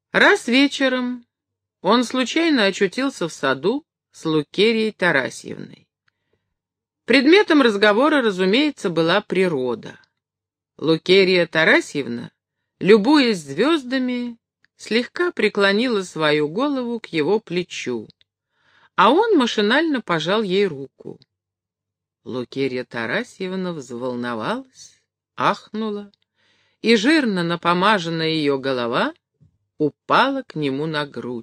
Раз вечером он случайно очутился в саду с Лукерьей Тарасьевной. Предметом разговора, разумеется, была природа. Лукерья Тарасьевна, любуясь звездами, слегка преклонила свою голову к его плечу, а он машинально пожал ей руку. Лукерья Тарасьевна взволновалась, ахнула, и жирно напомаженная ее голова упала к нему на грудь.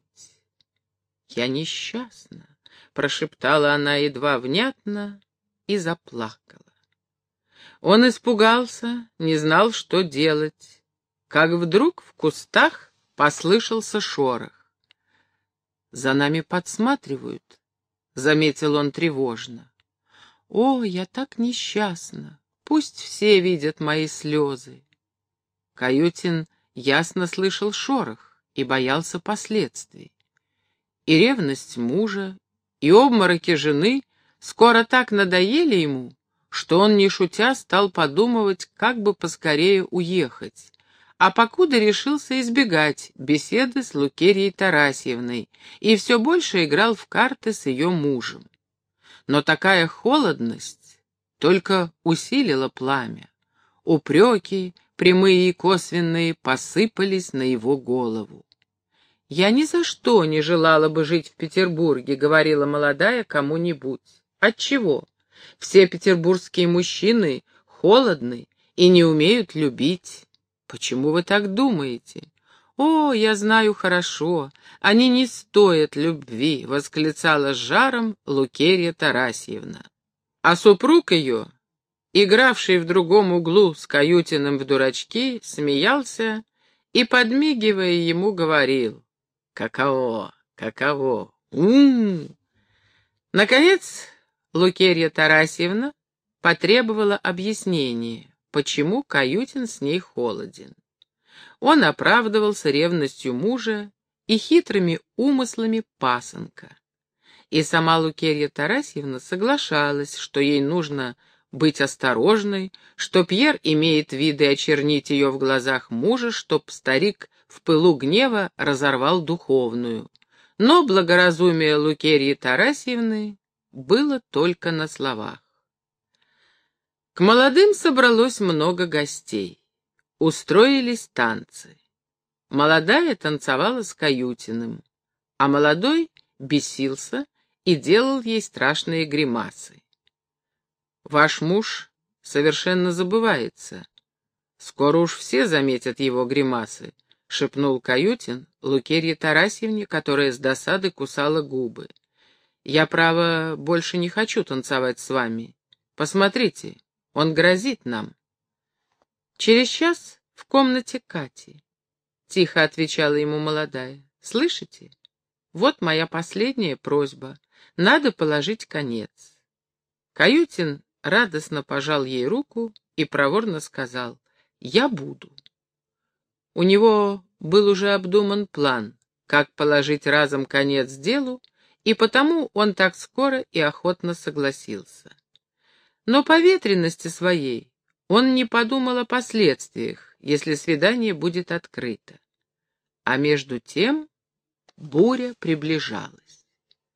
«Я несчастна», — прошептала она едва внятно и заплакала. Он испугался, не знал, что делать, как вдруг в кустах послышался шорох. «За нами подсматривают», — заметил он тревожно. «О, я так несчастна! Пусть все видят мои слезы!» Каютин ясно слышал шорох и боялся последствий. И ревность мужа, и обмороки жены скоро так надоели ему, что он, не шутя, стал подумывать, как бы поскорее уехать, а покуда решился избегать беседы с Лукерьей Тарасьевной и все больше играл в карты с ее мужем. Но такая холодность только усилила пламя. Упреки, прямые и косвенные, посыпались на его голову. «Я ни за что не желала бы жить в Петербурге», — говорила молодая кому-нибудь. «Отчего? Все петербургские мужчины холодны и не умеют любить. Почему вы так думаете?» «О, я знаю хорошо, они не стоят любви», — восклицала с жаром Лукерья Тарасьевна. А супруг ее, игравший в другом углу с Каютиным в дурачки, смеялся и, подмигивая ему, говорил: «Каково, каково, Наконец, Лукерья Тарасьевна потребовала объяснения, почему Каютин с ней холоден. Он оправдывался ревностью мужа и хитрыми умыслами пасынка. И сама Лукерья Тарасьевна соглашалась, что ей нужно быть осторожной, что Пьер имеет виды очернить ее в глазах мужа, чтоб старик в пылу гнева разорвал духовную. Но благоразумие Лукерьи Тарасьевны было только на словах. К молодым собралось много гостей. Устроились танцы. Молодая танцевала с Каютиным, а молодой бесился и делал ей страшные гримасы. «Ваш муж совершенно забывается. Скоро уж все заметят его гримасы», — шепнул Каютин Лукерье Тарасьевне, которая с досады кусала губы. «Я, право, больше не хочу танцевать с вами. Посмотрите, он грозит нам». Через час в комнате Кати. Тихо отвечала ему молодая. «Слышите? Вот моя последняя просьба. Надо положить конец». Каютин радостно пожал ей руку и проворно сказал: «Я буду». У него был уже обдуман план, как положить разом конец делу, и потому он так скоро и охотно согласился. Но по ветрености своей он не подумал о последствиях, если свидание будет открыто. А между тем буря приближалась.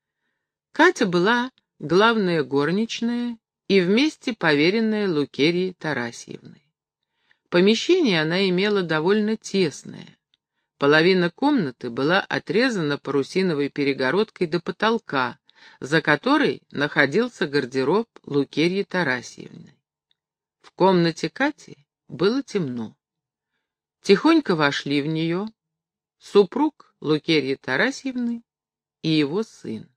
Катя была главная горничная и вместе поверенная Лукерьи Тарасьевны. Помещение она имела довольно тесное. Половина комнаты была отрезана парусиновой перегородкой до потолка, за которой находился гардероб Лукерьи Тарасьевны. В комнате Кати было темно. Тихонько вошли в нее супруг Лукерьи Тарасьевны и его сын.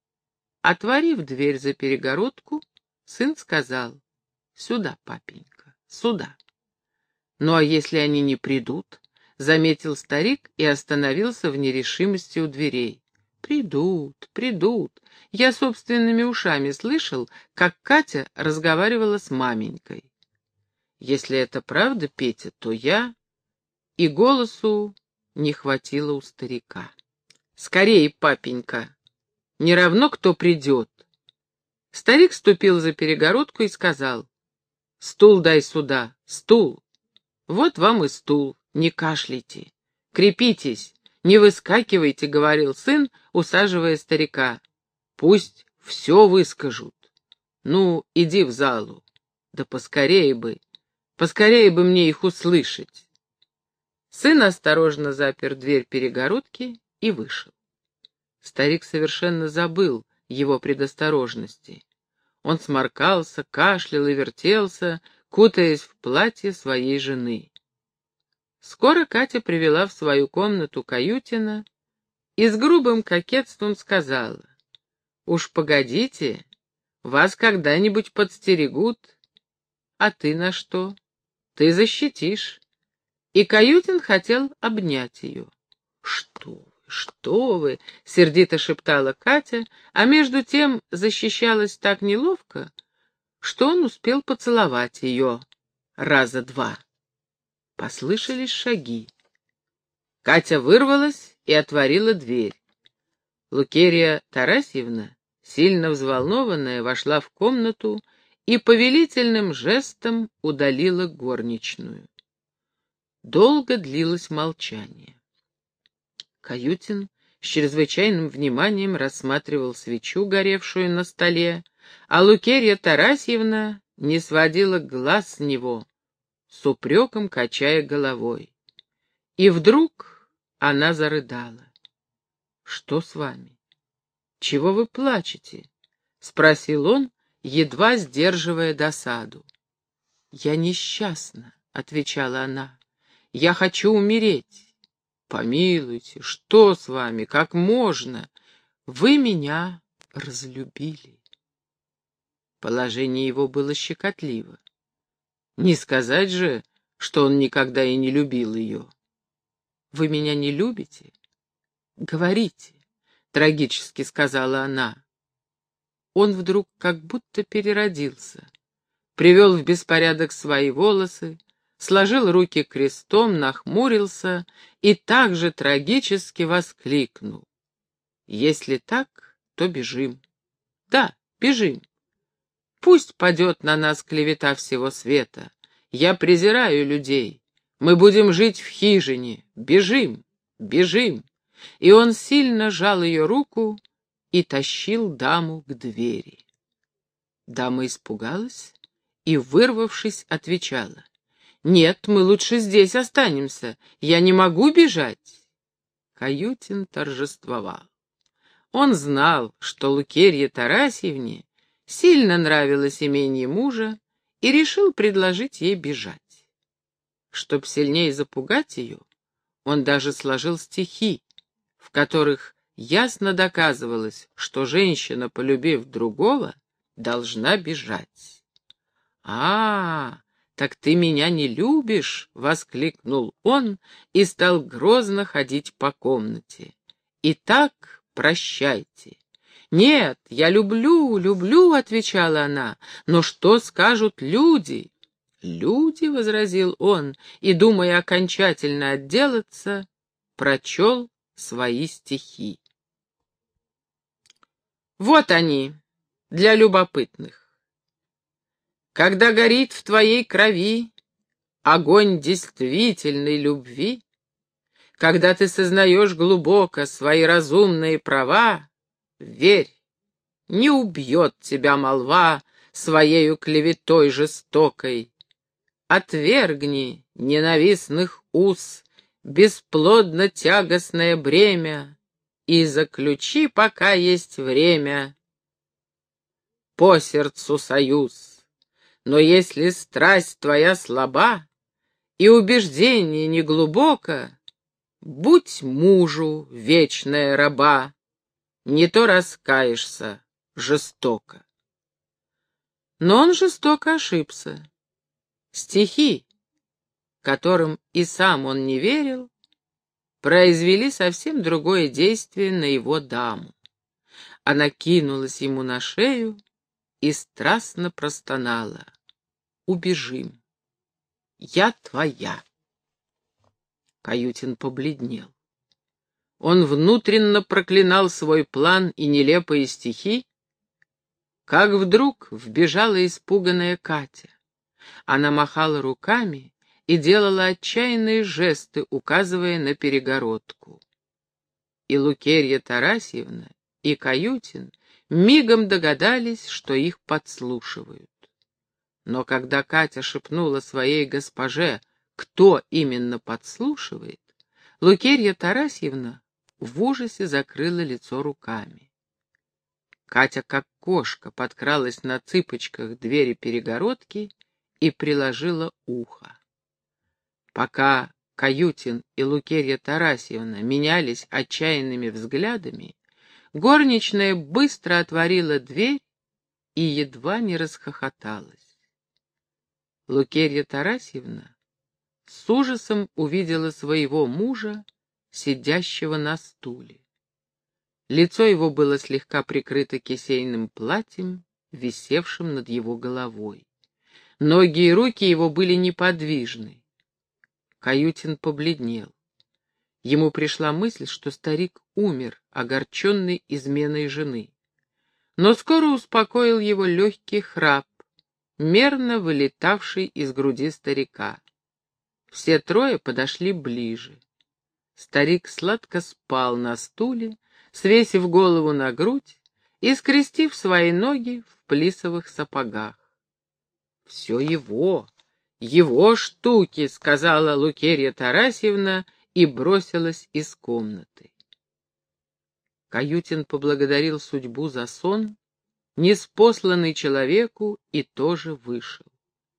Отворив дверь за перегородку, сын сказал: «Сюда, папенька, сюда». «Ну а если они не придут?» — заметил старик и остановился в нерешимости у дверей. «Придут, придут. Я собственными ушами слышал, как Катя разговаривала с маменькой». «Если это правда, Петя, то я...» И голосу не хватило у старика. «Скорее, папенька, не равно кто придет». Старик ступил за перегородку и сказал: «Стул дай сюда, стул. Вот вам и стул, не кашляйте. Крепитесь, «Не выскакивайте», — говорил сын, усаживая старика. «Пусть все выскажут. Ну, иди в залу. Да поскорее бы мне их услышать». Сын осторожно запер дверь перегородки и вышел. Старик совершенно забыл его предосторожности. Он сморкался, кашлял и вертелся, кутаясь в платье своей жены. Скоро Катя привела в свою комнату Каютина и с грубым кокетством сказала: «Уж погодите, вас когда-нибудь подстерегут. А ты на что? Ты защитишь». И Каютин хотел обнять ее. Что вы!» — сердито шептала Катя, а между тем защищалась так неловко, что он успел поцеловать ее раза два. Послышались шаги. Катя вырвалась и отворила дверь. Лукерья Тарасьевна, сильно взволнованная, вошла в комнату и повелительным жестом удалила горничную. Долго длилось молчание. Каютин с чрезвычайным вниманием рассматривал свечу, горевшую на столе, а Лукерья Тарасьевна не сводила глаз с него, с упреком качая головой. И вдруг она зарыдала. «Что с вами? Чего вы плачете?» — спросил он, едва сдерживая досаду. «Я несчастна», — отвечала она. «Я хочу умереть». «Помилуйте, что с вами? Как можно? Вы меня разлюбили». Положение его было щекотливо. Не сказать же, что он никогда и не любил ее. «Вы меня не любите? Говорите», — трагически сказала она. Он вдруг как будто переродился, привел в беспорядок свои волосы, сложил руки крестом, нахмурился и также трагически воскликнул: «Если так, то бежим. Да, бежим. Пусть падет на нас клевета всего света. Я презираю людей. Мы будем жить в хижине. Бежим, бежим». И он сильно жал ее руку и тащил даму к двери. Дама испугалась и, вырвавшись, отвечала: «Нет, мы лучше здесь останемся. Я не могу бежать». Каютин торжествовал. Он знал, что Лукерье Тарасьевне сильно нравилось имение мужа, и решил предложить ей бежать. Чтоб сильнее запугать ее, он даже сложил стихи, в которых ясно доказывалось, что женщина, полюбив другого, должна бежать. «А, так ты меня не любишь!» — воскликнул он и стал грозно ходить по комнате. «Итак, прощайте». «Нет, я люблю, люблю», — отвечала она, — «но что скажут люди?» «Люди», — возразил он, и, думая окончательно отделаться, прочел свои стихи. Вот они, для любопытных. Когда горит в твоей крови огонь действительной любви, когда ты сознаешь глубоко свои разумные права, верь, не убьет тебя молва своею клеветой жестокой. Отвергни ненавистных уз бесплодно тягостное бремя и заключи, пока есть время, по сердцу союз. Но если страсть твоя слаба и убеждение неглубоко, будь мужу вечная раба, не то раскаешься жестоко. Но он жестоко ошибся. Стихи, которым и сам он не верил, произвели совсем другое действие на его даму. Она кинулась ему на шею и страстно простонала: «Убежим, я твоя». Каютин побледнел. Он внутренно проклинал свой план и нелепые стихи, как вдруг вбежала испуганная Катя. Она махала руками и делала отчаянные жесты, указывая на перегородку. и Лукерья Тарасьевна, и Каютин мигом догадались, что их подслушивают. Но когда Катя шепнула своей госпоже, кто именно подслушивает, Лукерья Тарасьевна в ужасе закрыла лицо руками. Катя, как кошка, подкралась на цыпочках к двери перегородки и приложила ухо. Пока Каютин и Лукерья Тарасьевна менялись отчаянными взглядами, горничная быстро отворила дверь и едва не расхохоталась. Лукерья Тарасьевна с ужасом увидела своего мужа, сидящего на стуле. Лицо его было слегка прикрыто кисейным платьем, висевшим над его головой. Ноги и руки его были неподвижны. Каютин побледнел. Ему пришла мысль, что старик умер, огорченный изменой жены. Но скоро успокоил его легкий храп, мерно вылетавший из груди старика. Все трое подошли ближе. Старик сладко спал на стуле, свесив голову на грудь и скрестив свои ноги в плисовых сапогах. «Все его штуки», — сказала Лукерья Тарасьевна и бросилась из комнаты. Каютин поблагодарил судьбу за сон, ниспосланный человеку, и тоже вышел.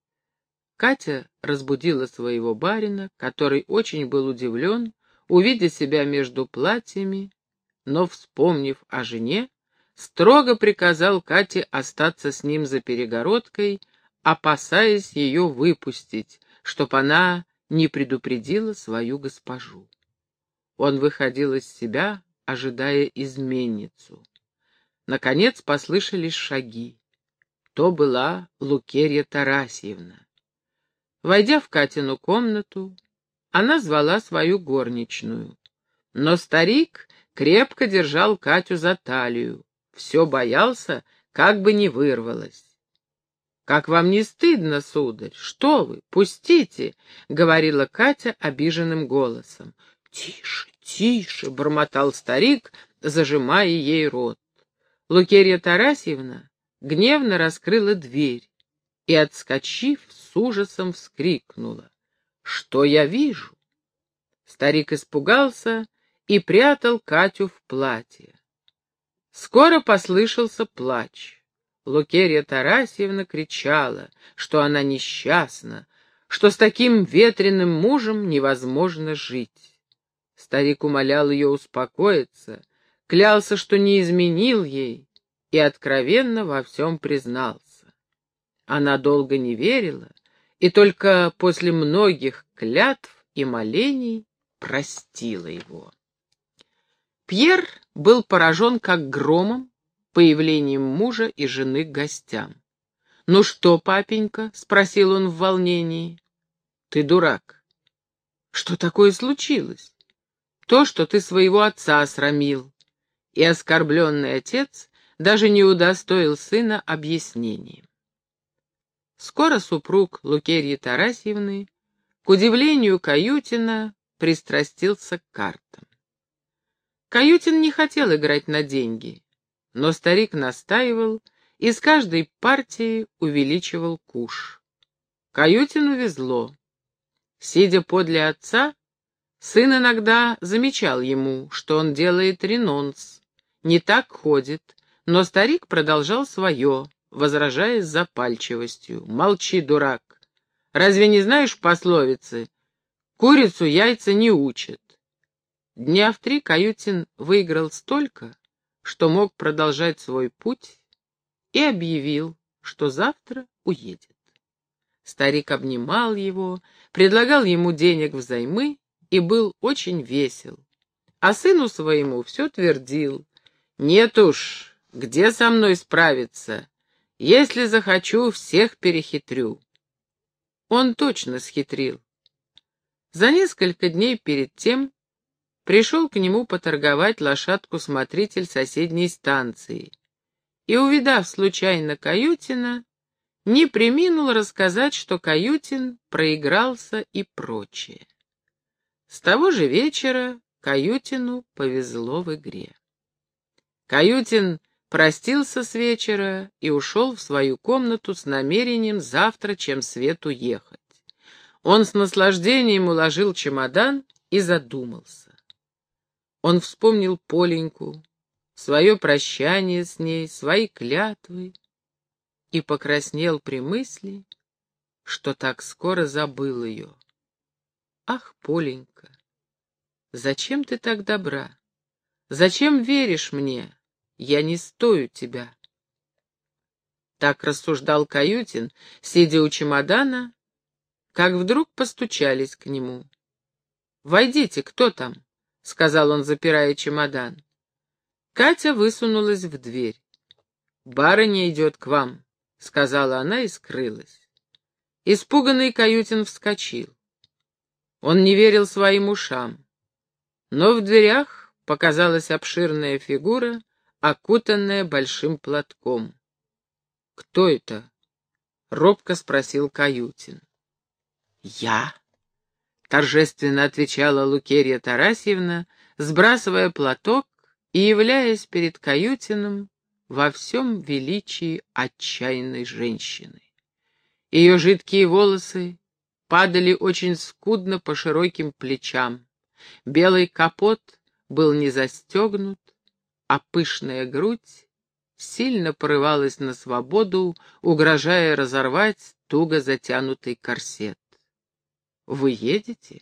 Катя разбудила своего барина, который очень был удивлен, увидя себя между платьями, но, вспомнив о жене, строго приказал Кате остаться с ним за перегородкой, опасаясь ее выпустить, чтоб она не предупредила свою госпожу. Он выходил из себя, ожидая изменницу. Наконец послышались шаги. То была Лукерья Тарасьевна. Войдя в Катину комнату, она звала свою горничную. Но старик крепко держал Катю за талию, все боялся, как бы не вырвалась. «Как вам не стыдно, сударь? Что вы? Пустите!» — говорила Катя обиженным голосом. «Тише, тише!» — бормотал старик, зажимая ей рот. Лукерья Тарасьевна гневно раскрыла дверь и, отскочив, с ужасом вскрикнула: «Что я вижу?» Старик испугался и прятал Катю в платье. Скоро послышался плач. Лукерья Тарасьевна кричала, что она несчастна, что с таким ветреным мужем невозможно жить. Старик умолял ее успокоиться, клялся, что не изменил ей, и откровенно во всем признался. Она долго не верила, и только после многих клятв и молений простила его. Пьер был поражен как громом появлением мужа и жены к гостям. «Ну что, папенька?» — спросил он в волнении. «Ты дурак. Что такое случилось?» «То, что ты своего отца осрамил». И оскорбленный отец даже не удостоил сына объяснением. Скоро супруг Лукерьи Тарасьевны, к удивлению Каютина, пристрастился к картам. Каютин не хотел играть на деньги, но старик настаивал и с каждой партии увеличивал куш. Каютину везло. Сидя подле отца, сын иногда замечал ему, что он делает ренонс, не так ходит, но старик продолжал свое, возражая с запальчивостью: «Молчи, дурак! Разве не знаешь пословицы? Курицу яйца не учат». Дня в 3 Каютин выиграл столько, что мог продолжать свой путь, и объявил, что завтра уедет. Старик обнимал его, предлагал ему денег взаймы и был очень весел. А сыну своему все твердил: «Нет уж, где со мной справиться? Если захочу, всех перехитрю». Он точно схитрил. За несколько дней перед тем пришел к нему поторговать лошадку смотритель соседней станции и, увидав случайно Каютина, не преминул рассказать, что Каютин проигрался и прочее. С того же вечера Каютину повезло в игре. Каютин простился с вечера и ушел в свою комнату с намерением завтра чем свет уехать. Он с наслаждением уложил чемодан и задумался. Он вспомнил Поленьку, свое прощание с ней, свои клятвы и покраснел при мысли, что так скоро забыл ее. Ах, Поленька, зачем ты так добра? Зачем веришь мне? Я не стою тебя. Так рассуждал Каютин, сидя у чемодана, как вдруг постучались к нему. «Войдите, кто там?» — сказал он, запирая чемодан. Катя высунулась в дверь. «Барыня идет к вам», — сказала она и скрылась. Испуганный Каютин вскочил. Он не верил своим ушам. Но в дверях показалась обширная фигура, окутанная большим платком. «Кто это?» — робко спросил Каютин. «Я», — торжественно отвечала Лукерья Тарасьевна, сбрасывая платок и являясь перед Каютиным во всем величии отчаянной женщины. Ее жидкие волосы падали очень скудно по широким плечам. Белый капот был не застегнут, а пышная грудь сильно порывалась на свободу, угрожая разорвать туго затянутый корсет. «Вы едете?»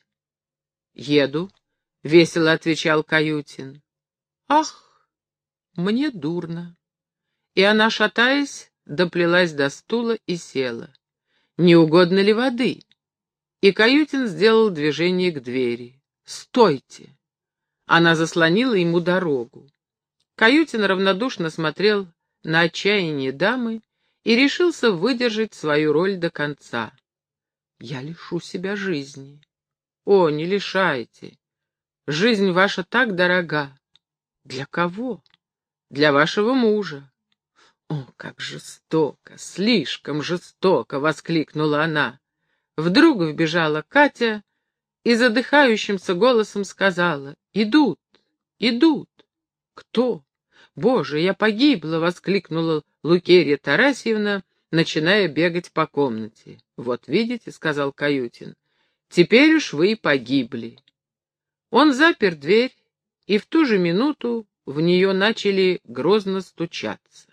«Еду», — весело отвечал Каютин. «Ах, мне дурно». И она, шатаясь, доплелась до стула и села. «Не угодно ли воды?» И Каютин сделал движение к двери. «Стойте!» Она заслонила ему дорогу. Каютин равнодушно смотрел на отчаяние дамы и решился выдержать свою роль до конца. «Я лишу себя жизни». «О, не лишайте! Жизнь ваша так дорога». «Для кого?» «Для вашего мужа». «О, как жестоко, слишком жестоко!» — воскликнула она. Вдруг вбежала Катя и задыхающимся голосом сказала: «Идут, идут». «Кто? Боже, я погибла!» — воскликнула Лукерья Тарасьевна, начиная бегать по комнате. «Вот видите», — сказал Каютин, — «теперь уж вы и погибли». Он запер дверь, и в ту же минуту в нее начали грозно стучаться.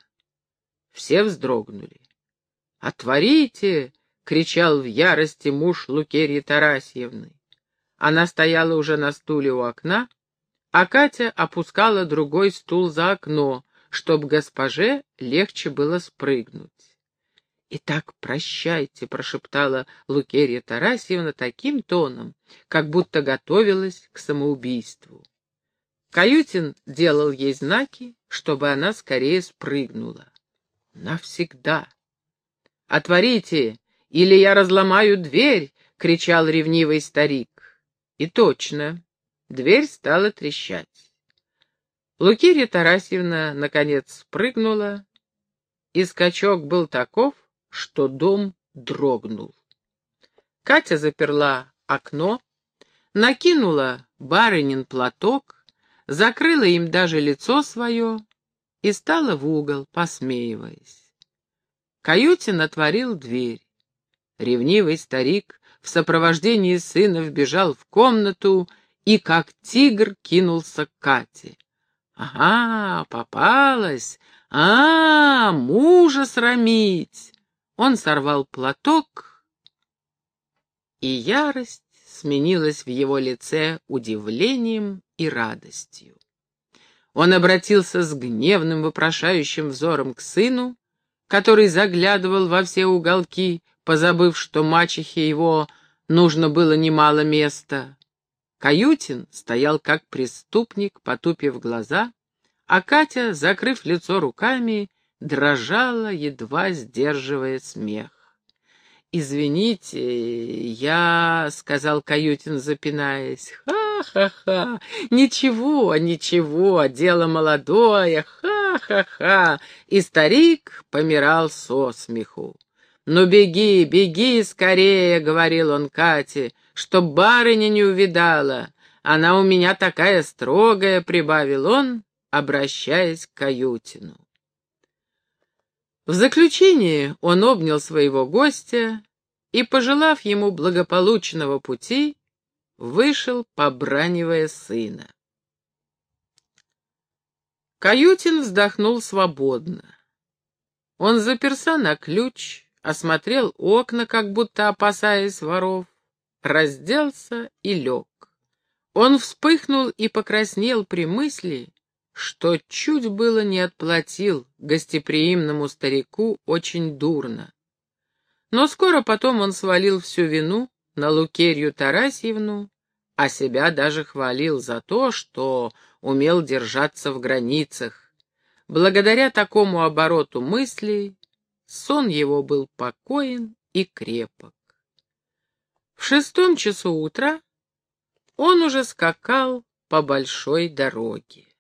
Все вздрогнули. «Отворите!» — кричал в ярости муж Лукерьи Тарасьевны. Она стояла уже на стуле у окна, а Катя опускала другой стул за окно, чтоб госпоже легче было спрыгнуть. «Итак, прощайте», — прошептала Лукерья Тарасьевна таким тоном, как будто готовилась к самоубийству. Каютин делал ей знаки, чтобы она скорее спрыгнула. «Навсегда!» «Отворите, или я разломаю дверь!» — кричал ревнивый старик. И точно, дверь стала трещать. Лукерья Тарасьевна, наконец, спрыгнула, и скачок был таков, что дом дрогнул. Катя заперла окно, накинула барынин платок, закрыла им даже лицо свое и стала в угол, посмеиваясь. Каютин отворил дверь. Ревнивый старик в сопровождении сына вбежал в комнату и, как тигр, кинулся к Кате. «Ага, попалась! Мужа срамить!» Он сорвал платок, и ярость сменилась в его лице удивлением и радостью. Он обратился с гневным вопрошающим взором к сыну, который заглядывал во все уголки, позабыв, что мачехе его нужно было немало места. Каютин стоял как преступник, потупив глаза, а Катя, закрыв лицо руками, дрожала, едва сдерживая смех. «Извините, я...» — сказал Каютин, запинаясь. «Ха-ха-ха! Ничего, ничего, дело молодое, ха-ха-ха!» И старик помирал со смеху. «Ну беги, беги скорее!» — говорил он Кате, — «чтоб барыня не увидала. Она у меня такая строгая», — прибавил он, обращаясь к Каютину. В заключение он обнял своего гостя и, пожелав ему благополучного пути, вышел, побранивая сына. Каютин вздохнул свободно. Он заперся на ключ, осмотрел окна, как будто опасаясь воров, разделся и лег. Он вспыхнул и покраснел при мысли, что чуть было не отплатил гостеприимному старику очень дурно. Но скоро потом он свалил всю вину на Лукерью Тарасьевну, а себя даже хвалил за то, что умел держаться в границах. Благодаря такому обороту мыслей сон его был покоен и крепок. В 6 часу утра он уже скакал по большой дороге.